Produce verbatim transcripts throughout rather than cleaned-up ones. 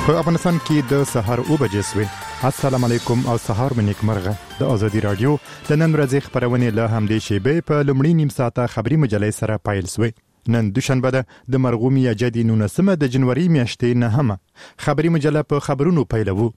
په افغانستان کې د سحر او بجې سوې. السلام علیکم او سحر مې نیکمرغه. د ازادي رادیو د نن ورځې خبرونه له همدې شیبې په لومړی نیم ساعته خبري مجلې سره پایل سوې. نن دوشنبه ده د مرغومي جدي نونسمه د جنوري میاشتې نه هم خبري مجله په خبرونو پیلوو.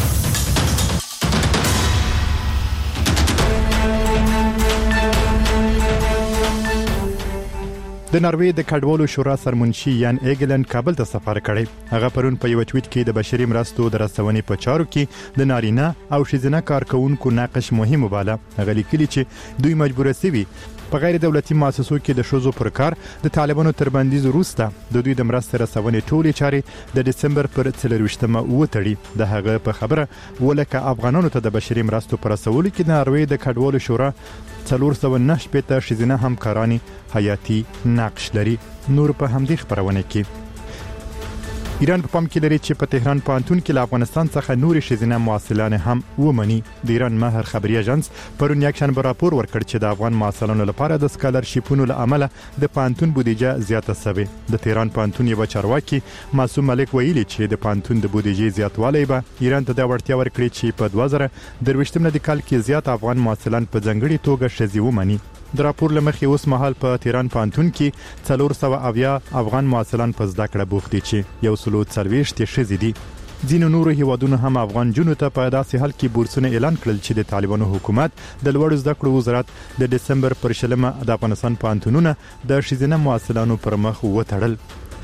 د ناروې د کډوالو شورا سرمنشي یان ایګلن کابل ته سفر کړی. هغه پرون په یو ټویټ کې د بشري مرستو د رسونې په چارو کې د نارینه او ښځینه کارکونکو ناقص مهم وباله. هغه لیکلي چې دوی مجبور سوي په غیر دولتي مؤسسو کې د شوزو پر کار د طالبانو تر بندیز وروسته د دوی د مرستې رسونې ټولې چارې د دسمبر پر څلرویشتمه وتړي. د هغه په خبره ولکه افغانانو ته د بشري مرستو پر رسولو کې د ناروې د کډوالو شورا څلور سوه نه شپېته ښځینه همکارانې حیاتي نقش لري. نور په همدې خبرونه کې ایران په پام کې لري چې په تهران پوهنتون کې له افغانستان څخه نورې ښځینه محصلان هم ومني. د ایران ماهر خبري اژانس پرون یکشنبه راپور ورکړ چې د افغان محصلانو لپاره د سکالرشیپونو له امله د پوهنتون بودیجه زیاته شوه. د تهران پوهنتون یو چارواکي معصوم ملک ویلي چې د پوهنتون د بودیجې زیاتوالی به ایران ته د وړتیا ورکړي چې په دوه زره درویشتم د کال کې زیات افغان محصلان په ځنګړي توګه ښځې ومني. د راپور لمخې اوس مهال په تهران پوهنتون کې څلور سوه اویا افغان محصلان په زده کړه بوخت دي چې یو سلو څلوېښت ښځې دي. ځینو نورو هیوادونو هم افغان جنو ته په داسې حال کې بورسونه اعلان کړل چې د طالبانو حکومت د لوړو زده کړو وزارت د دسمبر پر شلمه د افغانستان پوهنتونونه د ښځینه محصلانو پر مخ وتړل.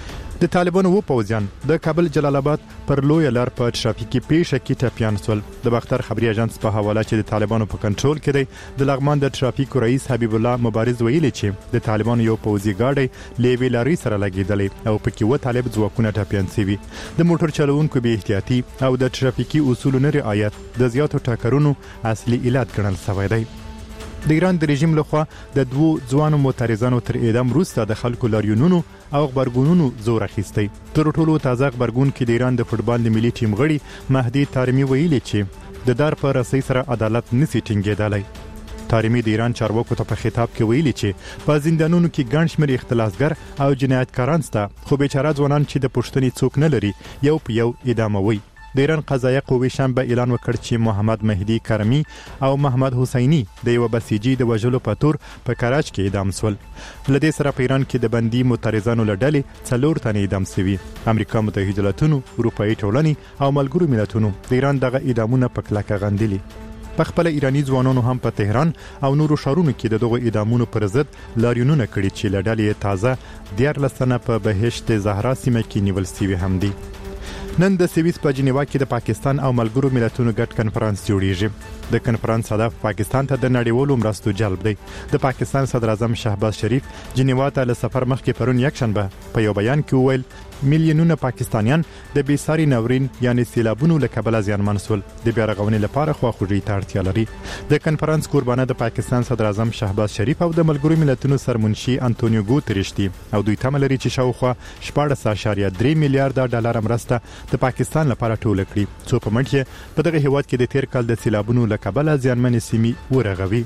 د طالبانو و پوځیان د کابل جلال آباد پر لوی لار په ترافیکي پیښه کې ټپیان سول. د باختر خبري اژانس په حواله چې د طالبانو په کنټرول کې دی د لغمان د ترافیکو رئیس حبیب الله مبارز ویلي چې د طالبانو یو پوځي گاډي لیوی لاري سره لګیدلې او پکې و طالب ځواکونه ټپیان سوي. د موټر چلوونکو بې احتیاطي او د ترافیکي اصولو نه رعایت د زیاتو ټاکرونو اصلي علت ګڼل شوی دی. د ایران د رژیم لخوا د دوو ځوانو معترضانو تر اعدام وروسته د خلکو لاریونونو او خبرګونونو زور اخیستی. تر ټولو تازه خبرګون کې د ایران د فوټبال د ملي ټیم غړي مهدي طارمی ویلي چې د دار په رسۍ سره عدالت نسی ټینګېدلی. طارمی د ایران چارواکو ته په خطاب کې ویلي چې په زندانونو کې ګڼ شمېر اختلاسګر او جنایتکاران شته خو بیچاره ځوانان چې د پوښتنې څوک نه لري یو په یو اعداموي. د ایران قضایه قوې شنبه اعلان وکړ چې محمد مهدي کرمی او محمد حسینی د یو بسیجي د وژلو په تور په کراچ کې اعدام شول. لدې سره په ایران کې د بندي معترضانو لړلې څلور تنه اعدام شوي. امریکا متحده ایالاتونو، اروپאי ټولنې او ملګرو ملتونو د ایران دغه اعدامونه په کلکه غندلي. په خپل ایرانی ځوانانو هم په تهران او نورو ښارونو کې د دغو اعدامونو پر ضد لاریونونه کړي چې لړلې تازه دیارلس تنه په بهشت زهرا سیمه کې نیول شوي هم دي. نن د سویس په جنیوا کې د پاکستان او ملګرو ملتونو ګډ کنفرانس جوړیږي. د کنفرانس هدف پاکستان ته د نړیوالو مرستو جلب دی. د پاکستان صدر اعظم شهباز شریف جنیوا ته له سفر مخکې پرون یکشنبه په یو بیان کې وویل میلیونونه پاکستانیان د بیساري ناورین یعنی سیلابونو له کبله زیانمن شول. د بیا رغونې لپاره خواخوږۍ ته اړتیا لري. د کنفرانس قربانه د پاکستان صدر اعظم شهباز شریف او د ملګرو ملتونو سرمنشي انټونیو ګوتریش دي او دوی تمه لري چې شاوخوا شپاړس اعشاریه درې میلیارډ ډالر مرسته د پاکستان لپاره ټوله کړي څو په منځ کې په دغه هیواد کې د تیر کال د سیلابونو له کبله زیانمنې سیمې ورغوي.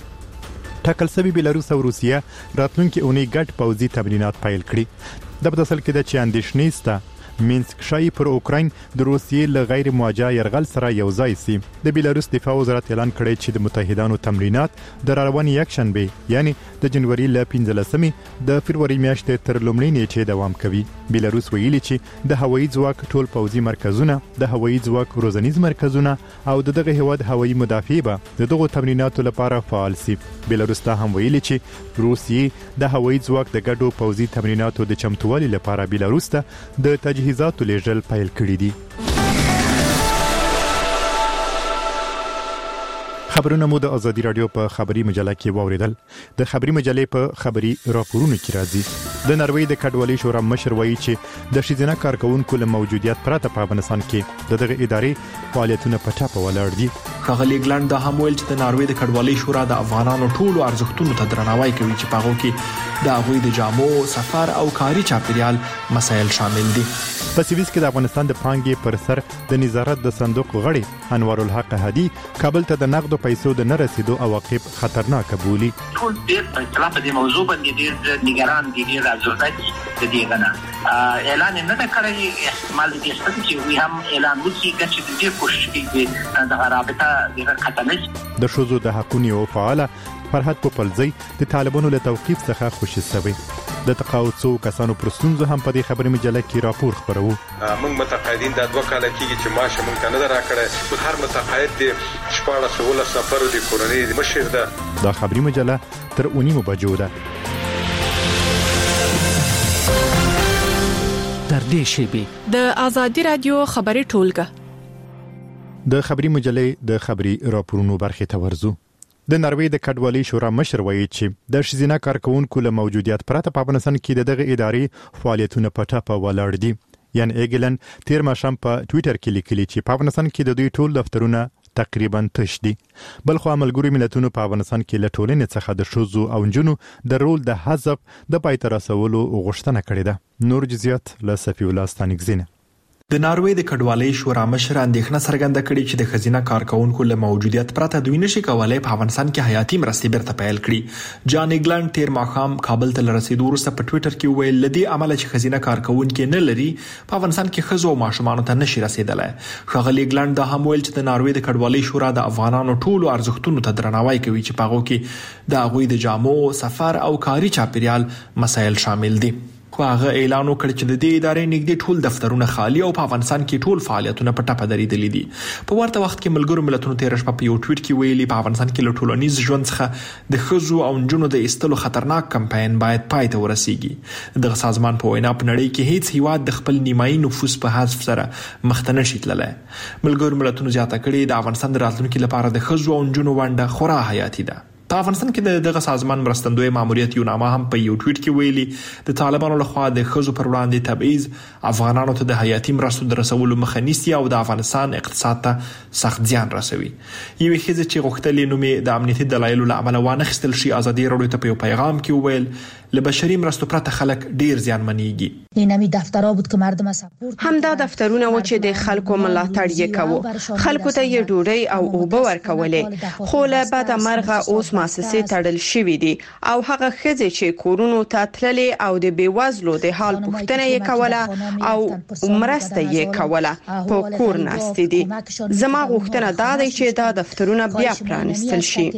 ټاکل شوی بیلاروس او روسیه راتلونکي اونۍ ګډ پوځي تمرینات پیل کړي. د په اصل کې د چې اندېښنې سته مینسک شای پر اوکراین د روسیې له غیر موجه يرغل سره یو ځای سي. د بیلاروس دفاع وزارت اعلان کړی چې د متحدانو تمرینات د رواني یکشنبه یعنی د جنوري ل پنځلسمې د فروری میاشتې تر لومړۍ نیټې دوام کوي. بیلاروس ویلي چې د هوایي ځواک ټول پوځي مرکزونه، د هوایي ځواک روزنیز مرکزونه او دغه هیواد هوایي مدافع به د دغو تمریناتو لپاره فعال سي. بیلاروس ته هم ویلي چې روسیې د هوایي ځواک د ګډو پوځي تمریناتو د چمتووالي لپاره بیلاروس ته د تجهیزاتو لیږل پیل کړي دي. خبرونه مو د ازادي رادیو په خبري مجله کې واوریدل. د خبري مجلې په خبري راپورونو کې راځي د ناروې د کډوالۍ شورا مشر وایي چې د ښځینه کارکونکو له موجودیت پرته په افغانستان کې د دغه ادارې فعالیتونه په ټاپه ولاړ دي. ښاغلي ګلند دا هم ویل چې د ناروې د کډوالۍ شورا د افغانانو ټولو ارزښتونو ته درناوی کوي چې په هغو کې د هغوی د جامو، سفر او کاري چاپیریال مسایل شامل دي. په سویس کې د افغانستان د پانګې پر سر د نظارت د صندوق غړي انوار الحق هادي کابل ته د نقدو پیسو د نه رسیدو عواقب خطرناک بولي. ټول ډېر په اطلاع په دې موضوع باندې ډېر نگران دي، ډېر راځي د دې غنا اعلان نه دا کړی، احتمال دي چې وي هم اعلان وکړي چې دې کوشش کوي د رابطه د خطرناک د شوزو د حقونو فعال فرحت پوپلزی د طالبانو له توقيف څخه خوشی شوی. د تقاعد کسانو پر ستونزو هم په دې خبري مجله کې راپور خبرو. موږ متقاعدین د دوه کال کېږي چې معاش موږ ته نه راکړی، هر متقاعد د شپږ سوه سفر د کورنۍ مشر ده. دا خبري مجله تر اونیمو بجو ده. در دې شیبي د آزادي رادیو خبري ټولګه د خبري مجلې د خبري راپورونو برخه ته ورزو. د ناروې د کډوالۍ شورا مشر وایي چې د ښځینه کارکونکو له موجودیت پرته په افغانستان کې د دغه ادارې فعالیتونه په ټاپه ولاړ دي. یان ایګلن تیر ماشام په ټوئیټر کې لیکلي چې په افغانستان کې د دوی ټول دفترونه تقریبا تش دي. بل خو ملګرو ملتونو په افغانستان کې له ټولنې څخه د شوزو او جنونو د رول د حذف د پای ته رسولو غوښتنه کړې ده. نور جزئیات له صفی الله ستانګزینه. د ناروې د کډوالۍ شورا مشر اندېښنه څرګنده کړې چې د خزینه کارکونکو له موجودیت پرته دوی نشي کولای په افغانستان کې حیاتي مرستې بیرته پیل کړي. جان ایګلند تیر ماښام کابل ته رسیدو وروسته په ټوئیټر کې ویل لدی عمل چې خزینه کارکونکو نه لري په افغانستان کې خزو او ماشومان ته نشي رسیدلای. ښاغلي ایګلند دا هم ویل چې د ناروې د کډوالۍ شورا د افغانانو ټولو ارزښتونو ته درناوی کوي چې په هغه کې د هغوی د جامو، سفر او کاري چاپیریال مسایل شامل دي. خو هغه اعلان وکړ چې د دې ادارې نږدې ټول دفترونه خالی او په افغانستان کې ټول فعالیتونه په ټاپه درېدلي دي. په ورته وخت کې ملګرو ملتونو تیر شپه په یو ټویټ کې ویلي په افغانستان کې له ټولنیز ژوند څخه د ښځو او نجونو د ایستلو خطرناک کمپاین باید پای ته ورسیږي. دغه سازمان په وینا په نړۍ کې هیڅ هیواد د خپل نیمایي نفوس په حذف سره مخ ته نشي تللی. ملګرو ملتونو زیاته کړې د افغانستان د راتلونکي لپاره د ښځو او نجونو ونډه خورا حیاتي ده. په افغانستان کې دغه سازمان مرستندوی ماموریت یو نامه هم په یو ټویټ کې ویلي د طالبانو لخوا د ښځو پر وړاندې تبعیض افغانانو ته د حیاتي مرستو د رسولو مخه نیسي او د افغانستان اقتصاد ته سخت زیان رسوي. یوې ښځې چې غوښتلې نوم یې د امنیتي دلایلو له امله وانخیستل شي ازادي راډیو ته په یو پیغام کې وویل له بشري مرستو پرته خلک ډیر زیانمنېږي. اینمی دفترها بود که مردم سپورت همدا دفترونه و چې د خلکو ملاتړ یې کوو، خلکو ته یې ډوډۍ او اوبه ورکولې، خو له بده مرغه اوس مؤسسې تړل شوې دي او هغه ښځې چې کورونو ته تللې او د بیوزلو د حال پوښتنه یې کوله او مرسته یې کوله په کور ناستې دي. زما غوښتنه دا ده چې دا دفترونه بیا پرانستل شي.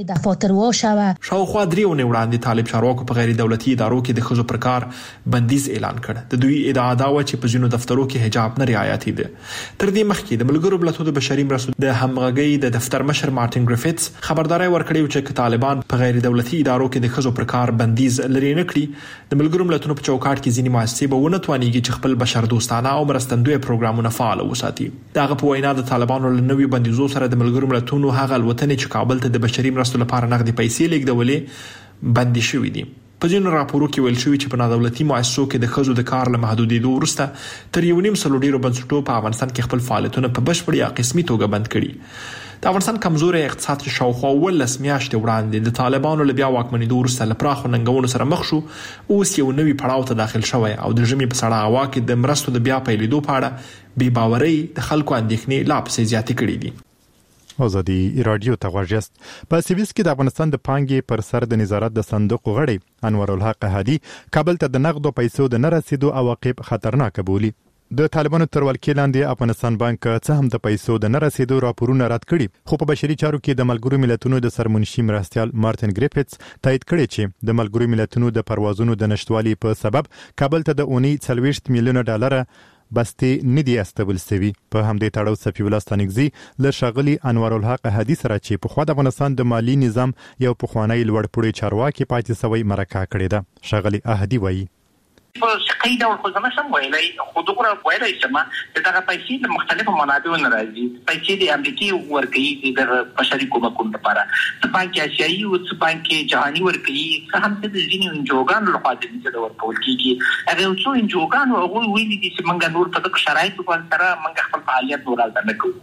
شاوخوا درې ونې وړاندې طالب چارواکو په غیر دولتي ادارو کې د ښځو پر کار بندیز اعلان کړ. د دوی ادعا دا و چې په ځینو دفترو کې حجاب نه رعایتي ده. تر دې مخکې د ملګرو ملتونو د بشري مرستو د همغږۍ د دفتر مشر مارټین ګریفټس خبرداري ورکړې چې طالبان په غیر دولتي ادارو کې د ښځو پر کار بندیز لري نه کړي، د ملګرو ملتونو په چوکاټ کې ځینې مؤسسې به ونه توانېږي چې خپل بشر دوستانه او مرستندوی پروګرامونه فعال وساتي. دغه په وینا د طالبانو له نوي بندیزو سره د ملګرو ملتونو هغه الوتنې چې کابل ته د بشري مرستو لپاره نغدي پیسې لیږدولې بندي شوې دي. په ځینو راپورو کې ویل شوی چې په نادولتي مؤسسو کې د ښځو د کار له محدودېدو وروسته تر یو نیم سلو ډیرو بنسټونو په افغانستان کې خپل فعالیتونه په بشپړ یا قسمي توګه بند کړي. د افغانستان کمزوري اقتصاد چې شاوخوا ولس میاشتې وړاندې د طالبانو له بیا واکمنېدو وروسته له پراخو ننګونو سره مخ شو، اوس یو نوي پړاو ته داخل شوی او د ژمي په سړه هوا کې د مرستو د بیا پیلېدو په اړه بې باورۍ د خلکو اندېښنې لا پسې زیاتې کړې دي. آزادي رادیو ته غوږیاست. په سویس کې د افغانستان د پانګې پر سر د نظارت د صندوق غړي انوار الحق هادي کابل ته د نقدو پیسو د نه رسیدو عواقب خطرناک بولي. د طالبانو تر ولکې لاندې افغانستان بانک څه هم د پیسو د نه رسیدو راپورونه رد کړي، خو په بشري چارو کې د ملګرو ملتونو د سرمنشي مرستیال مارټین ګریفټس تایید کړی چې د ملګرو ملتونو د پروازونو د نشټوالي په سبب کابل ته د اونۍ څلوېښت میلیونه ډالر بستې ندي استبل سوي. په همدې تړاو صفی الله ستانګزی له ښاغلي انوار الحق هادي سره چې په خوا د افغانستان د مالی نظام یو پخوانی لوړپوړی چارواکي پاتې سوی مرکه کړې ده. ښاغلي هادي وایي په شقي ډول خو زما سم ویلای خو دغه ویلای چې ما دغه پیسې د مختلفو منابعو نه راځي. پیسې د امریکای ورکړي د بشري کومکونو لپاره، د بانک آسیایي او د بانک جهاني ورکړي، څه هم د ځینې انجوګانو لخوا د دې ورکول کیږي. هغه څو انجوګانو هغه ویلي دي چې موږ نور په دغه شرایطو باندې سره موږ خپل فعالیت ورالته نه کوو.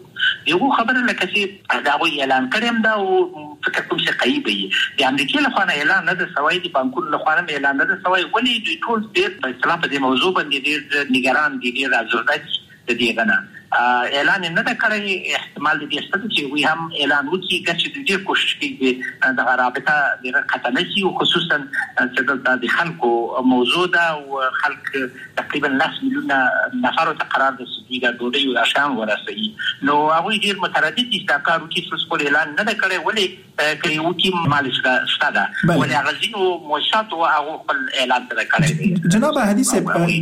یو خبره لکه چې دا وی اعلان کړم دا او فکر کوم چې قیبي د امریکا له خوا اعلان نه د سوای د بانکونو له خوا اعلان نه د سوای ولې دوی ټول ډېر په اصطلاح په دې موضوع باندې ډېر نگران دي ډېر ازردای د دې غنا اعلان نه دا کړی احتمال دي چې وي هم اعلان وکړي چې د دې کوشش کوي د رابطه د ختمه شي او خصوصا چې د خلکو موضوع ده او خلک تقریبا نصف میلیون نفر ته قرار د سدي د دوی او شام ورسي نو هغه ډیر متردد دي چې کارو کې څه کول اعلان نه کړي ولې کوي چې مال شته ولې غزينو موشات او هغه خپل اعلان تر کړی جناب حدیث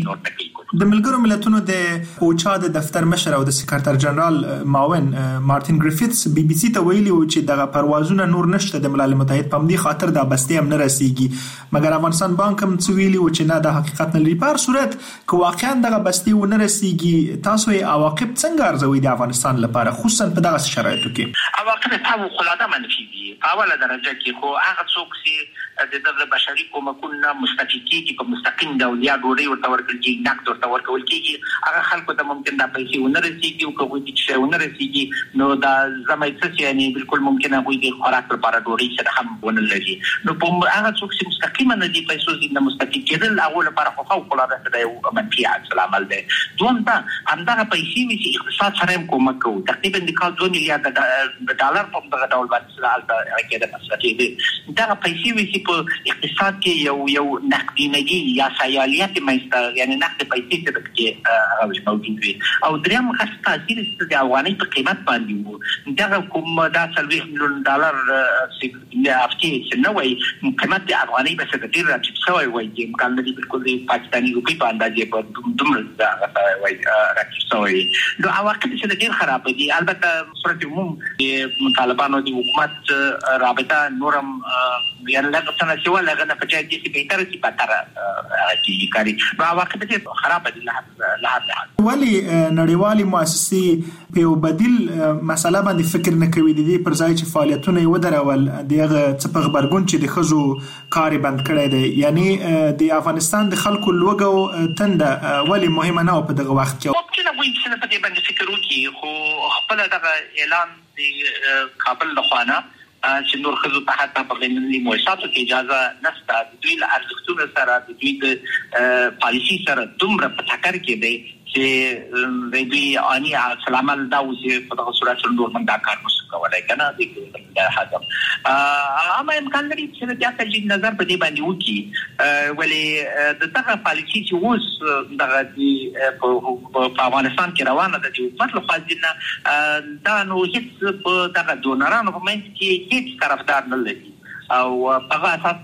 د ملګرو ملتونو د اوچا د دفتر مشر او د سکرټر جنرال معاون مارټین ګریفیتس بي بي سي ته ویلي و چې دغه پروازونه نور نشته د ملل متحد په مدي خاطر د بستي هم نه رسیږي مګر افغانستان بانک هم ویلي و چې نه د حقیقت نه لري په صورت که واقعا دغه بستي و نه رسیږي تاسو یې عواقب څنګه ارزوي د افغانستان لپاره خصوصا په دغه شرایطو کې عواقب په خلاصه منفي دي په اوله درجه کې خو هغه څوک چې د دغه بشري کومکونو مستفیدي کې په مستقیم ډول یا ډوړي ورته ورکړي کېږي نقد ورته ورکول کېږي هغه خلکو ته ممکن دا پیسې ونه رسیږي او کوم چې ونه رسیږي نو دا زمایت یعنی بالکل ممکن هغه د خوراک لپاره ډوړي سره هم ونه لري نو په هغه څوک چې مستقیما نه دي پیسې زینه مستفید کېدل هغه لپاره خو خو خلاصه ده یو منفي عمل ده دوم دا همدغه پیسې چې اقتصاد سره کومک کوي تقریبا د کال دوه میلیارډ ډالر په دغه ډول باندې حالت کېده مسلې دي دا پیسې چې په اقتصاد کې یو یو نقدینګي یا سیالیت مېسته یعنی نقد پیسې څه کې موجود وي او دریم خاص تاثیر د افغاني په قیمت باندې وو دا کوم دا څلوېښت میلیون ډالر چې افتی چې نو وي قیمت د افغاني په څیر ډیر راټیټ شوی وي چې امکان لري بالکل د پاکستاني روپی په اندازې په دومره دا وي راټیټ شوی نو عواقب چې ډیر خراب دي البته صورت عموم د طالبانو د حکومت رابطه نورم یعنی لږ څه نه شو لږ نه پچای دي چې بهتر شي پاتره کی کاری نو عواقب چې خراب دي له ولی نړیوالي مؤسسې په بدیل مسله باندې فکر نه کوي د دې پر ځای چې فعالیتونه یې ودرول دغه څه په خبرګون چې د خزو کار بند کړی دی یعنی د افغانستان د خلکو لوګو تنده ولی مهمه نه په دغه وخت کې ممکن وي چې په دې باندې فکر وکړي خو خپل دغه اعلان د کابل لخوانه چې نور خزو ته حتی په غنلي موسساتو کې اجازه نشته د دوی له ارزښتونو سره د دوی د پالیسي سره دومره په ټکر کې دی چې د دوی اني سلامل دا چې په دغه صورت سره نور من دا کار نشي کولای کنه د حاکم اما امکان لري چې د تاسو نظر په دې باندې وکړي ولی د دغه پالیسي چې اوس دغه په افغانستان کې روانه ده چې حکومت له خوا دا نو هیڅ په دغه ډونرانو په منځ کې هیڅ طرفدار نه لري او په هغه اساس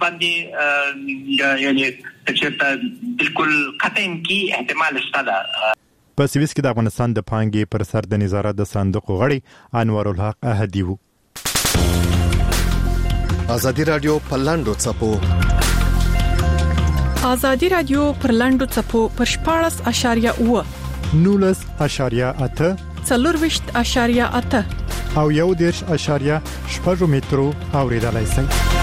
باندې یعنی چې بالکل قطعاً کې احتمال شته په سویس کې د افغانستان د پانګې پر سر د نظارت د صندوق غړي انور الحق احدی وو ازادي رادیو په لاندو چپو ازادي رادیو پر لاندو چپو پر شپاړس اشاریه اوه نولس اشاریه اته څلورویشت اشاریه اته او یو دیرش اشاریه شپږ مترو اوریدلای شئ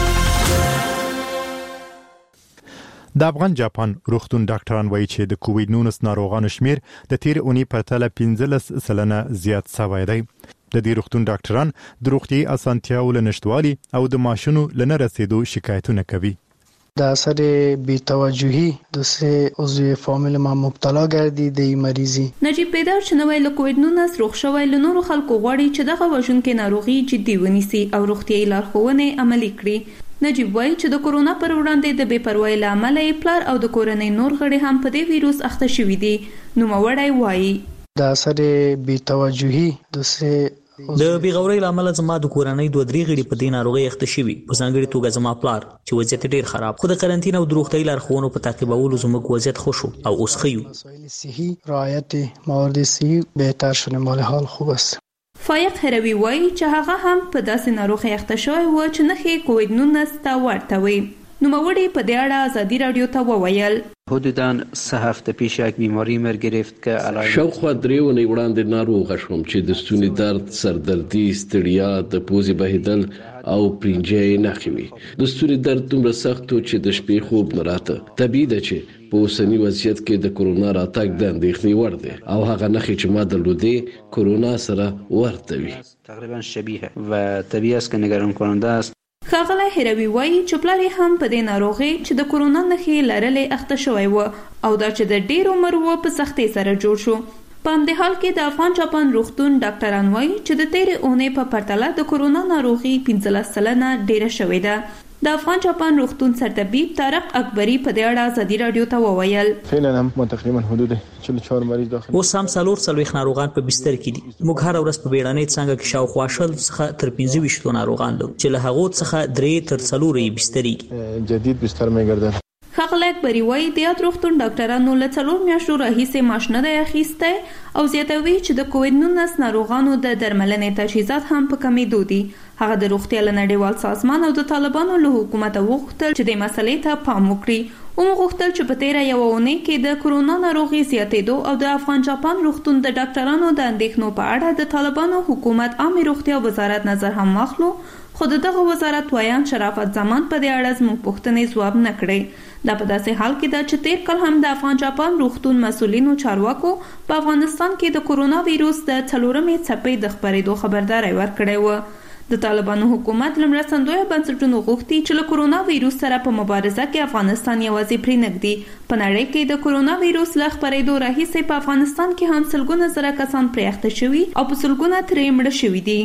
د افغان جاپان روغتون ډاکټران وایي چې د کووډ نولس ناروغانو شمیر د تیر اونۍ په پرتله پنځلس سلنه زیات شوی دی د دې روغتون ډاکټران د روغتي اسانتیاو لنشټوالي او د ماشونو لنه رسیدو شکایتونه کوي در اثر بی‌توجهی دو سه عضو فامیل ما مبتلا گردید د مریضی نجیب پیدار شنوای له کووډ نولس روغ شوی له نورو خلکو غواړي چې دغه وژونکې ناروغي جدي ونیسي او روغتي لارښوونې عملي کړي نجیب وایي چې د کورونا پر وړاندې د بې پروايي له امله یې پلار او د کورنۍ نور غړي هم په دې ویروس اخته شوي دي نوموړی وایي در اثر بی‌توجهی دو سه د بیغوري لامل زما د کورنۍ دوه درې غړي په دې ناروغي اخته شوي په ځانګړي توګه زما پلار چې وضعیت ډیر خراب خو د قرنټین او دروغتي لارښوونو په تعقیبولو زموږ وضعیت ښه شو او اوس ښه یو مسائل صحي رعایت موارد صحي بهتر شونه مال حال خوب است فایق هروي وایي چې هغه هم په داسې ناروغي اخته شوی و چې نښې کووډ نولس ته ورته وي نوموړی په دې اړه ازادي رادیو ته وویل حدوداً سه هفته پیش یک بیماری مر گرفت که علائم شاوخوا درې اونۍ وړاندې ناروغه شوم چې د ستوني درد، سردردي، ستړیا، د پوزې بهیدل او پرنجې نښې وي. د ستوني درد دومره سخت و چې د شپې خوب نه راته. طبیعي ده چې په اوسني وضعیت کې د کرونا راتګ د اندېښنې وړ دی او هغه نښې چې ما درلودې کرونا سره ورته وي. تقریبا شبیه و طبیعي است که نگران کننده است. ښاغلی هروي وایي چې پلار یې هم په دې ناروغۍ چې د کرونا نښې لرلې اخته شوی و او دا چې د ډېر عمر و په سختۍ سره جوړ شو. په همدې حال کې د افغان جاپان روغتون ډاکټران وایي چې د تېرې اونۍ په پرتله د کرونا ناروغي پنځلس سلنه ډېره شوې ده. د افغان جاپان روغتون سرطبیب طارق اکبری په دې اړه ازادي رادیو ته وویل فعلا هم تقریبا حدود چهل و چهار مریض داخل اوس هم څلور څلوېښت ناروغان په بستر کې دي. موږ هر ورځ په بیړنۍ څانګه کې شاوخوا شل څخه تر پنځه ویشت ناروغان لرو چې له هغو څخه درې تر څلور یې بسترې جدید بستر مې ګرځي. ښاغلی اکبری وایي د یاد روغتون ډاکټرانو له څلور میاشتو راهیسې معاش نه دی اخیستی او زیاتوي چې د کووډ نولس ناروغانو د درملنې تجهیزات هم په کمیدو دي. هغه د روغتیا له نړیوال سازمان او د طالبانو له حکومته وغوښتل چې د مسلې ته پام وکړي. ومغوښتل چې په تیره یوه اونۍ کې د کرونا ناروغي زیاتېدو او د افغان جاپان روغتون د ډاکټرانو د اندېښنو په اړه د طالبانو حکومت عامه روغتیا وزارت نظر هم واخلو، خو د دغه وزارت ویان شرافت زمان په دې اړه زموږ پوښتنې ځواب نه کړې. دا په داسې حال کې ده چې تیر کال هم د افغان جاپان روغتون مسؤلینو چارواکو په افغانستان کې د کرونا ویروس د څلورمې څپې د خپرېدو خبرداری ورکړی و. د طالبانو حکومت له مرستندویه بنسټونو غوښتي چې له کرونا ویروس سره په مبارزه کې افغانستان یوازې پرې نږدي. په نړۍ کې د کرونا ویروس له خپرېدو راهیسې په افغانستان کې هم سلګونه زره کسان پرې اخته شوي او په سلګونه ترې مړه شوي دي.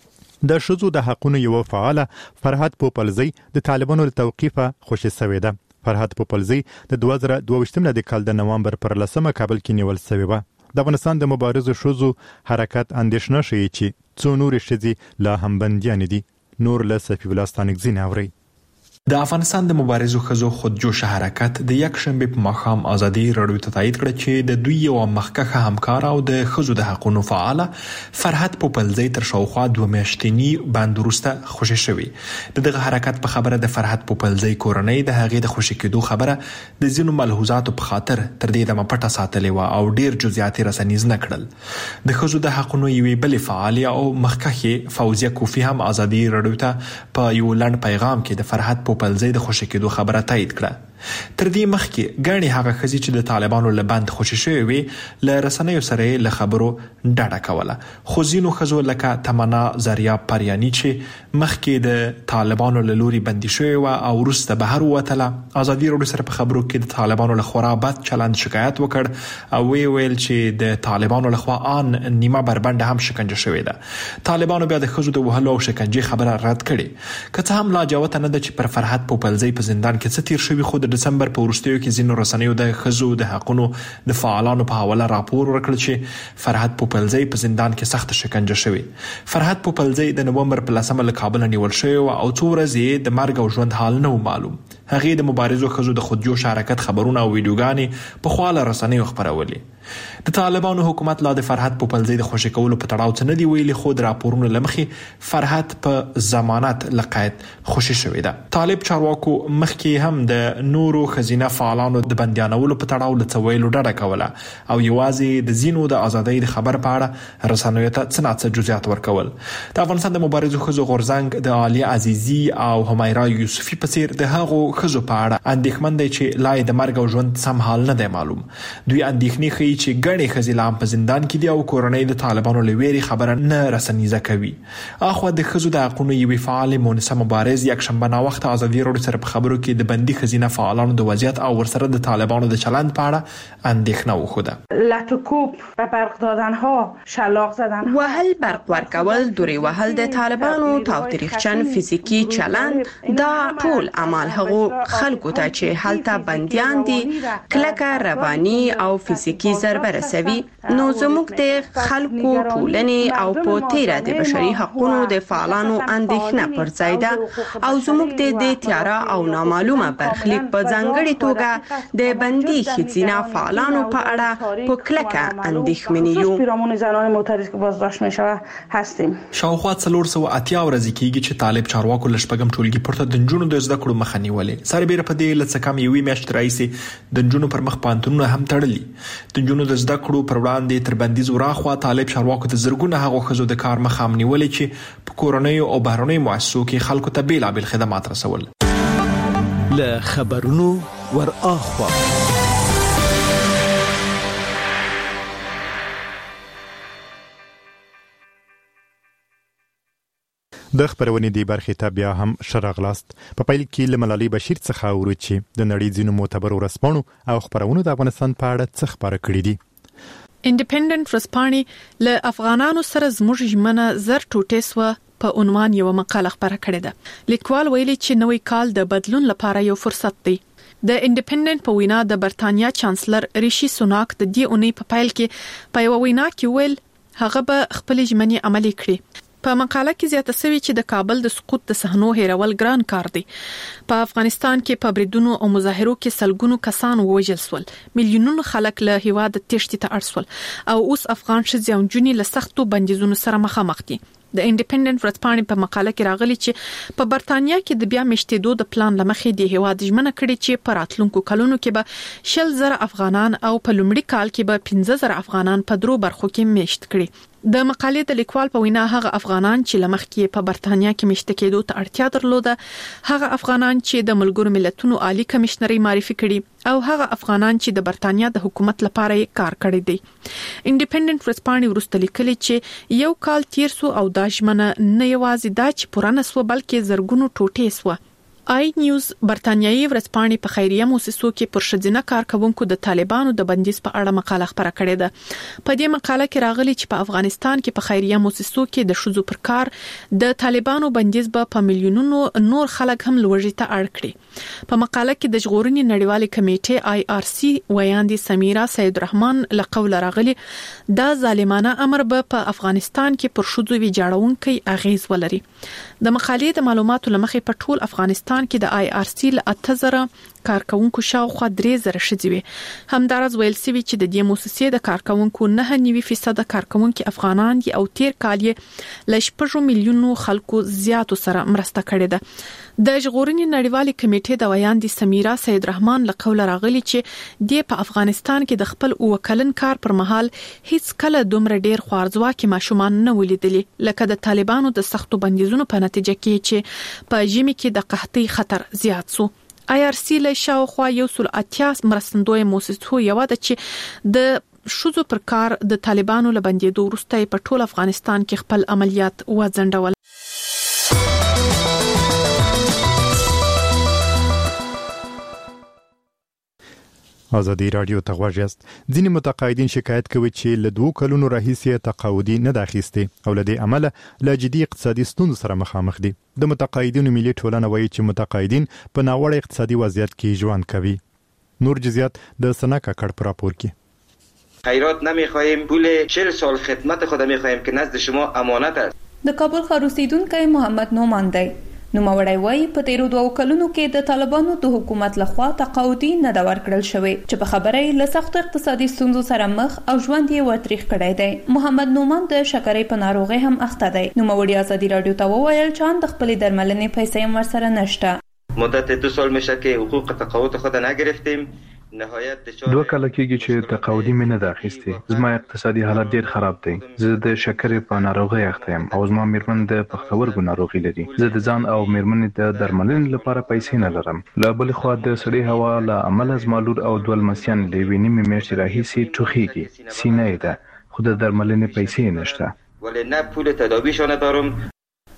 د ښځو د حقونو یو فعال فرحت پوپلزی د طالبانو له توقیفه خوشی شوې ده. فرحت پوپلزی د دوه زره دوه ویشتم د کال د نوامبر پر لسمه کابل کې نیول شوی و. د افغانستان د مبارزو ښځو حرکت اندېښنه ښیي چې څو نورې ښځې لا هم بندیانې دي. نور له صفي الله ستانکزي نه اورئ. د افغانستان د مبارزو ښځو خودجوشه حرکت د یک شنبه په ماښام ازادي رادیو ته تایید کړ چې د دوی یو مخکښه همکار او د ښځو د حقوقو فعال فرحت پوپلزی تر شاوخوا دوه میاشتنی بند وروسته خوشی شوی. د دغه حرکت په خبره د فرحت پوپلزی کورنۍ د هغې د خوشی کېدو خبره د ځینو ملحوظاتو په خاطر تر دې دمه پټه ساتلې و او ډیر جزئیات رسنیز نه کړل. د ښځو د حقوقو یوې بلې فعال او مخکښه فوزیه کوفی هم ازادي رادیو ته په یو لنډ پیغام کې د فرحت پوپلزی د خوشی کېدو خبره تایید کړه. تر دې مخکې ګڼې هغه ښځې چې د طالبانو له بند خوشي شوې وې له رسنیو سره له خبرو ډډه کوله، خو ځینو ښځو لکه تمنا زریا پریانی چې مخکې د طالبانو له لوري بندي شوې وه او وروسته بهر ووتله، ازادي راډیو سره په خبرو کې د طالبانو له خورا بد چلند شکایت وکړ او وی ویل چې د طالبانو له خوا ان نیمه بربنده هم شکنجه شوې ده. طالبانو بیا د ښځو د وهلو او شکنجې خبره رد کړې. که څه هم لا جوته نه ده چې پر فرحت پوپلزی په زندان کې څه تیر شوي، خو د دسمبر په وروستیو کې ځینو رسنیو د ښځو د حقونو د فعالانو په حواله راپور ورکړ چې فرحت پوپلزی په زندان کې سخت شکنجه شوی. فرحت پوپلزی د نومبر په لسمه له کابل نیول شوی او څو ورځې د مرګ او ژوند حال نه معلوم. هغې د مبارزو ښځو د خودجوش حرکت خبرونه او ویډیوګانې په خواله رسنیو خپرولې. د طالبانو حکومت لا د فرحت پوپلزی د خوشي کولو په تړاو څه نه دی ویلي، خو د راپورونو له مخې فرحت په ضمانت له قید خوشي شوې ده. طالب چارواکو مخکې هم د نورو ښځینه فعالانو د بندیانولو په تړاو له څه ویلو ډډه کوله او یوازې د ځینو د ازادۍ د خبر په اړه رسنیو ته څه ناڅه جزئیات ورکول. د افغانستان د مبارزو ښځو غورځنګ د عالیه عزیزي او همیرا یوسفي په څیر د هغو ښځو په اړه اندېښمن دی چې لا د مرګ او ژوند سم حال نه دی معلوم. دوی اندېښنې ښیي چې ګڼې ښځې لا هم په زندان کې دي او کورنۍ د طالبانو له ویرې خبره نه رسنیزه کوي. اخوا د ښځو د حقونو یوې فعالې مونسه مبارز یکشنبه ناوخته ازادي راډیو سره په خبرو کې د بندي ښځینه فعالانو د وضعیت او ورسره د طالبانو د چلند په اړه اندېښنه وښوده. لاتوکوب و برق دادن ها، شلاق زدن ها، وهل برق ورکول، دوری وهل د طالبانو تاوتریخچن فیزیکی چلند دا ټول اعمال هغو خلکو ته چې هلته بندیان دي کلکه رواني او فیزیکی ضربه رسوي نو زموږ د خلکو ټولنې او په تیره د بشري حقوقو د فعالانو اندېښنه پر ځای ده او زموږ د دې تیاره او نامعلومه برخلیک په ځانګړي توګه د بندي ښځینه فعالانو په اړه په کلکه اندېښمن یو. پیرامون زنان معترض که بازداشت میشود هستیم. شاوخوا څلور سوه اتیا ورځې کېږي چې طالب چارواکو له شپږم ټولګي پورته د نجونو د زده کړو مخه نیولې. سربېره په دې له څه کم یوې میاشتې راهیسې د نجونو پر مخ پوهنتونونه هم تړلي. د نجونو د زده کړو پر وړاندې تر بندیز وراخوا طالب چارواکو ته زرګونه هغو ښځو د کار مخه هم نیولې چې په کورنیو او بهرنیو مؤسسو کې خلکو ته بېلابېل خدمات رسول. له خبرونو ور اخوا د خبرونې دی برخې ته بیا هم شراغلاست. په پیل کې له ملالۍ بشیر څخه اورو چې د نړۍ ځینو معتبرو رسمونو او خبرونو د افغانستان په اړه څه خبره کړې دي. انډیپندنت ورځپاڼې له افغانانو سره زموږ ژمنه زر ټوټې سوه په عنوان یو مقاله خبره کړې ده. لیکوال ویلي چې نوې کال د بدلون لپاره یو فرصت دی. د انډیپندنت په وینا د برتانیا چانسلر ریشي سوناک د دې اونۍ په پیل کې په یو وینا کې ویل هغه به خپل ژمنې عملي کړي. په مقاله کې زیاته شوی چې د کابل د سقوط د صحنو هیرول ګران کار دی. په افغانستان کې په بریدونو او مظاهرو کې سلګونو کسان ووژل شول، میلیونونو خلک له هیواد تېښتې ته اړ شول او اوس افغان ښځې او نجونې له سختو بندیزونو سره مخامخ دي. د انډیپندنت ورځپاڼې په مقاله کې راغلي چې په برتانیا کې د بیا مشتېدو د پلان لمخې د هیواد ژمنه کړې چې په راتلونکو کلونو کې به شل زره افغانان او په لومړي کال کې به پنځه زره افغانان په درو برخو کې میشت کړي. د مقالې د لیکوال په وینا هغه افغانان چې لمخکې په برتانیا کې مشته کېدو ته اړتیا درلوده، هغه افغانان چې د ملګرو ملتونو عالی کمشنري معرفي کړي او هغه افغانان چې د برتانیا د حکومت لپاره کار کړی دی. انډیپندنت ورځپاڼې وروسته لیکلي چې یو کال تیر سو او دا ژمنه نه یوازې دا چې پوره نه سوه بلکې زرګونو ټوټې سوه. آی نیوز برتانیایي ورځپاڼې په خیریه موسسو کې پر ښځینه کارکونکو د طالبانو د بندیز په اړه مقاله خبره کړې ده. په دې مقاله کې راغلي چې په افغانستان کې په خیریه موسسو کې د ښځو پر کار د طالبانو بندیز به په میلیونونو نور خلک هم لوږې ته اړ کړي. په مقاله کې د ژغورنې نړیوالې کمیټې آی آر سی ویاندې سمیرا سید رحمان له قوله راغلي دا ظالمانه امر به په افغانستان کې پر ښځو ویجاړونکي اغیز ولري. د مقالې د معلوماتو لمخې په ټول افغانستان کې د آی آر سی له اته زره کارکونکو شاوخوا درې زره ښځې وي. همدارس ویل سوي چې د دې موسسې د کارکونکو نه نوي فیصد کارکونکو افغانان دي او تیر کال یې له شپږ میلیونو خلکو زیاتو سره مرسته کړې ده. د ژغورنې نړیوالې کمیټې د ویاندې سمیرا سید رحمان له قوله راغلي چې د په افغانستان کې د خپل اوکلن کار پر مهال هیڅ کله دومره ډیر خوارځواکي ماشومان نه ولیدلي لکه د طالبانو د سختو بندیزونو په نتیجه کې چې په ژمي کې د قحطۍ خطر زیات سو. آی آر سی له شاوخوا یو سل اتیا مرستندوی موسسو یو ده چې د ښځو پر کار د طالبانو له بندیدو وروسته په ټول افغانستان کې خپل عملیات وځنډول. ازادي رادیو ته غوږ یاست. ځینې متقاعدین شکایت کوي چې له دوه کلونو راهیسې تقاعدي نه ده اخیستې او له دې امله له جدي اقتصادي ستونزو سره مخامخ دي. د متقاعدینو ملي ټولنه وایي چې متقاعدین په ناوړه اقتصادي وضعیت کې ژوند کوي. نور جزئیات د سنا کاکړ پر راپور کې. خیرات نمیخواهیم، پول چهل سال خدمت خود میخواهیم که نزد شما امانت است. د کابل ښار اوسیدونکی محمد نومان دی. نوموړی وایي په تیرو دوو کلونو کې د طالبانو د حکومت لخوا تقاعدي نه ده ورکړل شوی چې په خبره یې له سختو اقتصادي ستونزو سره مخ او ژوند یې وتریخ کړی دی. محمد نومان د شکرې په ناروغۍ هم اخته دی. نوموړي ازادي رادیو ته وویل چې ان د خپلې درملنې پیسې هم ورسره نشته. مدت دو سال میشه که حقوق تقاعد خود نگرفتیم. دوه کاله کېږي چې تقاعدي مې نه ده اخیستې. زما اقتصادي حالت ډېر خراب دی. زه د شکرې په ناروغۍ اخته یم او زما میرمن د پښتورګو ناروغي لري. زه د ځان او میرمنې د درملنې لپاره پیسې نه لرم. له بلې خوا د سړې هوا له امله زما لور او دوه لمسیان له یوې نیمې میاشتې راهیسې ټوخیږي. سینه یې ده خو د درملنې پیسې نشته. ولی نه پول تداویشان دارم.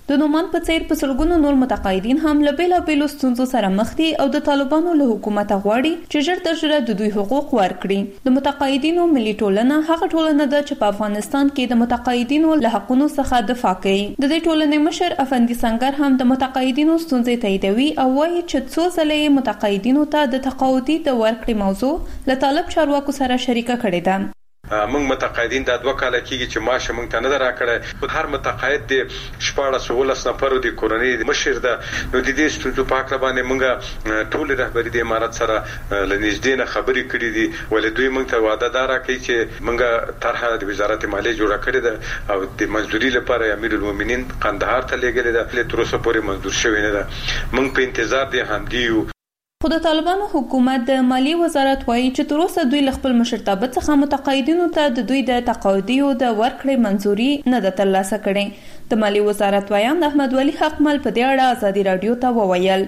د نومان په څیر په سلګونو نور متقاعدین هم له بیلابېلو ستونزو سره مخ دي او د طالبانو له حکومت غواړي چې ژر تر ژره د دوی حقوق ورکړي. د متقاعدینو ملي ټولنه هغه ټولنه ده چې په افغانستان کې د متقاعدینو له حقوقو څخه دفاع کوي. د دې ټولنې مشر افندي سنگر هم د متقاعدینو ستونزې تاییدوي او وایي چې څو ځله متقاعدینو ته د تقاعدي د ورکړې موضوع له طالب چارواکو سره شریکه کړې ده. موږ متقاعدین د دوه کال کېږي چې معاش موږ ته نه راکړی. هر متقاعد د شپاړس ولس نفرو د کورنۍ د مشر ده. نو د دې ستونزو په اړه باندې موږ ټول رهبری د امارات سره لنږدې نه خبرې کړې دي. ولې دوی موږ ته وعده دار کوي چې موږ طرحه د وزارت مالیه جوړه کړې ده او د منځوري لپاره امیر المؤمنین قندهار ته لېږلې ده. تر اوسه پورې منظور شوی نه ده. موږ په انتظار دي همدي یو. خو د طالبانو حکومت د مالیې وزارت وایي چې تر اوسه دوی له خپل مشرتابه څخه متقاعدینو ته د دوی د تقاعدیو د ورکړې منځوري نه ده ترلاسه کړې. د مالیې وزارت وایي د احمد ولي حقمل په دې اړه ازادي رادیو ته وویل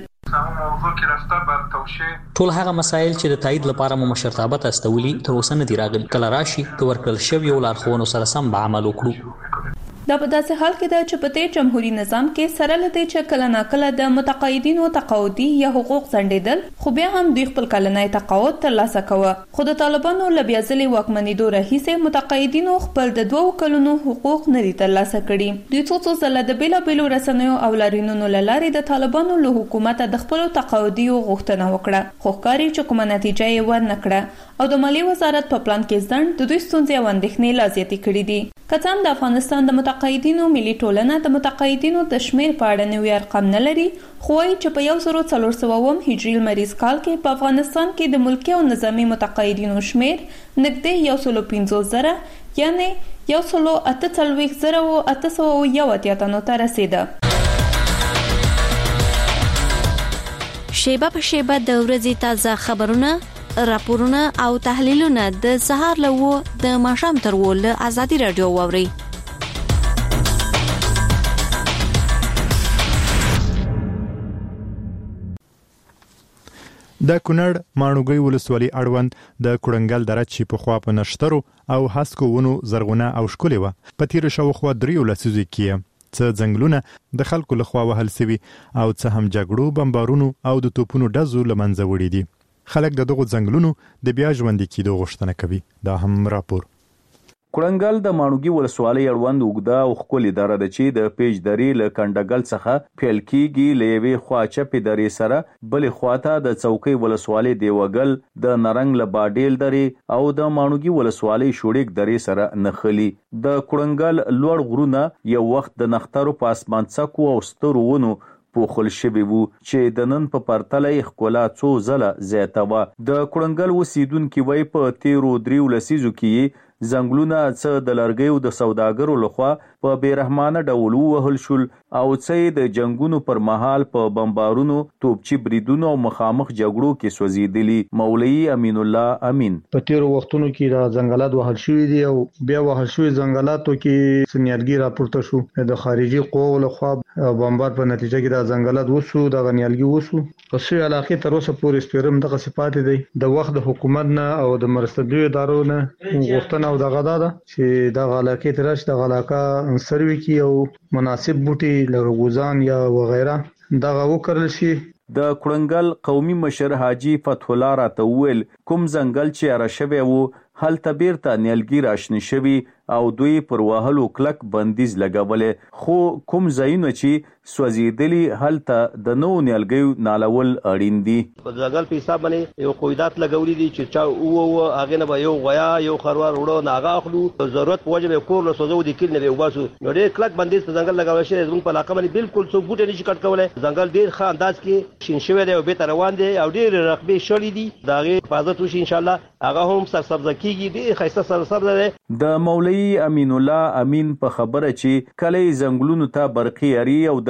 ټول هغه مسایل چې د تایید لپاره مو مشرتابه ته استولي تر اوسه نه دي راغلي. کله راشي که ورکړل شویو لارښوونو سره سم به عمل وکړو. دا په داسې حال کې ده چې په تیر جمهوریت نظام کې سره لدی چې کله ناکله د متقاعدینو تقاعدي یا حقوق ځنډیدل خو بیا هم دوی خپل کلنی تقاعد ترلاسه کوه. خو د طالبانو له بیا ځلې واکمنېدو راهیسې متقاعدینو خپل د دوو کلونو حقوق نه دي ترلاسه کړي. دوی څو څو ځله د بیلابېلو رسنیو او لاریونونو له لارې د طالبانو له حکومته د خپلو تقاعدیو غوښتنه وکړه خو ښکاري چې کومه نتیجه یې ورنه کړه او د مالیې وزارت په پلان کې ځنډ د دوی ستونزې او اندېښنې لا زیاتې کړي دي. که څه هم د افغانستان د متقاعدینو ملي ټولنه د متقاعدینو د شمېر په اړه نوي ارقام نه لري خو وایي چې په یو زرو څلور سوه اووم هجري لمریز کال کې په افغانستان کې د ملکي او نظامي متقاعدینو شمېر نږدې یو سلو پنځوس زره یعنې یو سلو اته څلوېښت زره او اته سوه یو اتیا تنو ته رسېده. شیبه په شیبه د ورځې تازه خبرونه راپورونه او تحلیلونه د سهار له وو د ماښام تر وو له ازادي رادیو واوري. د کونړ ماڼوګي ولسوالۍ اړوند د کړنګل دره چې په خوا په نشترو او هسکو ونو زرغونه او ښکلې وه په تیر شاوخوا دریو لسیزو کې څه ځنګلونه د خلکو لخوا وهل سوي او څه هم جګړو بمبارونو او د توپونو ډزو له منځه وړي دي. خلک د دغو ځنګلونو د بیا ژوندي کېدو غوښتنه کوي. دا هم راپور. کړنګل د ماڼوګي ولسوالۍ اړوند اوږده او ښکلې دره ده چې د پیج درې له کنډګل څخه پیل کېږي. له یوې خوا چپې درې سره بلې خواته د څوکۍ ولسوالۍ دیوګل د نرنګ له باډیل درې او د ماڼوګي ولسوالۍ شوړیک درې سره نښلي. د کړنګل لوړ غرونه یو وخت د نخترو په اسمان څکو او سترو ونو پوښل شوي وو چې د نن په پرتله یې ښکلا څو ځله زیاته وه. د کړنګل اوسیدونکي وایي په تیرو دریو لسیزو کې ځنګلونه څه د لرګیو د سوداګرو لخوا په بیرحمانه ډول ووهل شول او څه د جنگونو پر مهال په بمبارونو توپچي بریدونو او مخامخ جګړو کې سوځېدلي. مولوي امین الله امین په تیرو وختونو کې دا ځنګلات وهل شوي دي او بیا وهل شوي ځنګلاتو کې سنیالګي راپورته شو د خارجي قوو لخوا بمبار په نتیجه کې دا ځنګلات وسو د غنیالګي وسو په سوي علاقې تر اوسه پورې سپیرم دغه صفات دي. د وخت د حکومت نه او د مرستندوی ادارو نه غوښتنه او دغه دا ده چې د علاقې ترش د علاقه سروي کی او مناسب بوټي لرغوزان یا وغیرہ دغه وکړل شي. د کړنګل قومي مشر حاجی فتح الله راته ویل کوم ځنګل چې را شوی وو هلته بیرته نیالګي راشنه شوي او دوی پر وهلو کلک بندیز لګولې خو کوم ځایونه چې سوځېدلي هلته د نو نیالګیو نالول اړین دي. په ځنګل په حساب باندې یو قویدات لګولې دي چې چا او او هغه نه یو غیا یو خروار وړو ناغه اخلو ضرورت په وجه به کور له سوزو دي کله نه وباسو نو ډېر کلک بندیز په ځنګل لګول شي. زموږ په علاقه باندې بالکل څو بوټي نشي کټ کولای. ځنګل ډېر ښه انداز کې شین شوی دی او به روان دی او ډېر رقبې شولې دي داغه حفاظت وشي ان شاء الله هغه هم سرسبز کیږي. ډېر ښایسته سرسبز دی. د مولوي امین الله امین په خبره چې کله ځنګلونو ته برقي اړي او د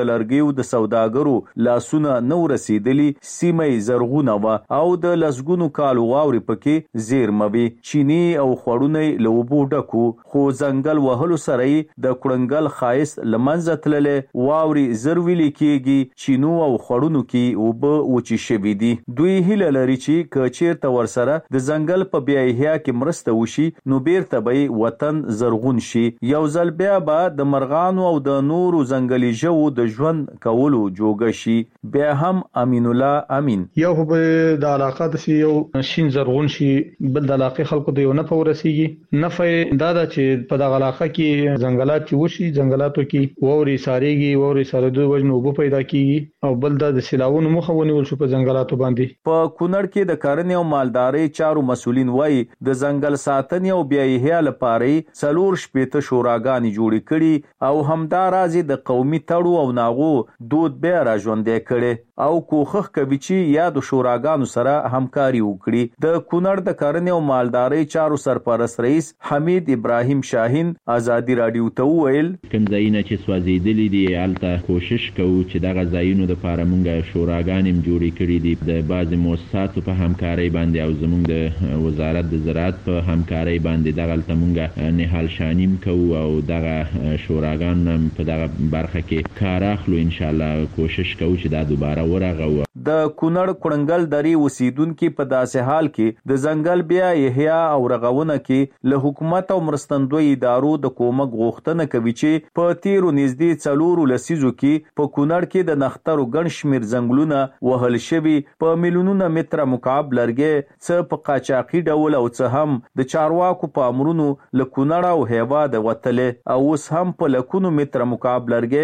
لرګیو د سوداګرو لاسونه نو رسیدلی سیمه زرغونه و او د لسګونو کالو واوري پکې زیرموي چینی او خړونی لوبو ډکو خو ځنګل وهلو سره د کړنګل خایس لمنځه تللې واوري زرویلي کېږي چینو او خړونو کې وب وچی شوي دي. دوی هیله لري چې کچیرته ورسره د ځنګل په بیاهیا کې مرسته وشي نو بیرته به وطن زرغون شي. یو ځل بیا به د مرغانو او د نورو ځنګلي ژوو د ژوند کولو جوګه شي. بیا هم امین الله امین یو به د علاقه د یو شین زرغون شي بل د علاقه خلکو ته یو نه پورسیږي نفع دا د چې په دغه علاقه کې ځنګلات چې وشي ځنګلاتو کې ووري ساريږي ووري سره دوی وجنو وب پیدا کیږي او بل د سیلاونو مخه ونیول شو په ځنګلاتو باندې. په کونړ کې د کرنې او مالدارۍ چارو مسولین وایي د ځنګل ساتنې او بیاهیا لپاره څلور شپېته شوراګانې جوړې کړي او همدا راځي د قومي تړو او ناغو دود بیا را ژوندې کړي او کوښښ کوي چې یا د شوراګانو سره همکاري وکړي. د کونړ د کرنې او مالدارۍ چارو سرپرست رئیس حمید ابراهیم شاهین ازادي رادیو ته وویل کوم ځایونه چې سوځېدلي دي هلته کوشش کوو چې دغه ځایونو دپاره موږ شوراګانې جوړې کړي دي د بعضې مؤسساتو په همکارۍ باندې او زموږ د وزارت د زراعت په همکارۍ باندې دغلته موږ نهال شانیم کوو او دغه شوراګان په دغه برخه کې کار اخلو. انشاءالله کوشش کوو چې دا دوباره ورغو. د کونړ کړنګل درې اوسیدونکو په داسې حال کې د ځنګل بیا احیا او رغونه کې له حکومت او مرستندوی ادارو د کومک غوښتنه کوي چې په تیرو نږدې څلورو لسیزو کې په کونړ کې د نخترو ګڼ شمېر ځنګلونه وهل شوي په میلیونونه متره مکعب لرګي څه په قاچاقي ډول او څه هم د چارواکو په امرونو له کونړ او هیواد وتلې او اوس هم په لکونو متره مکعب لرګي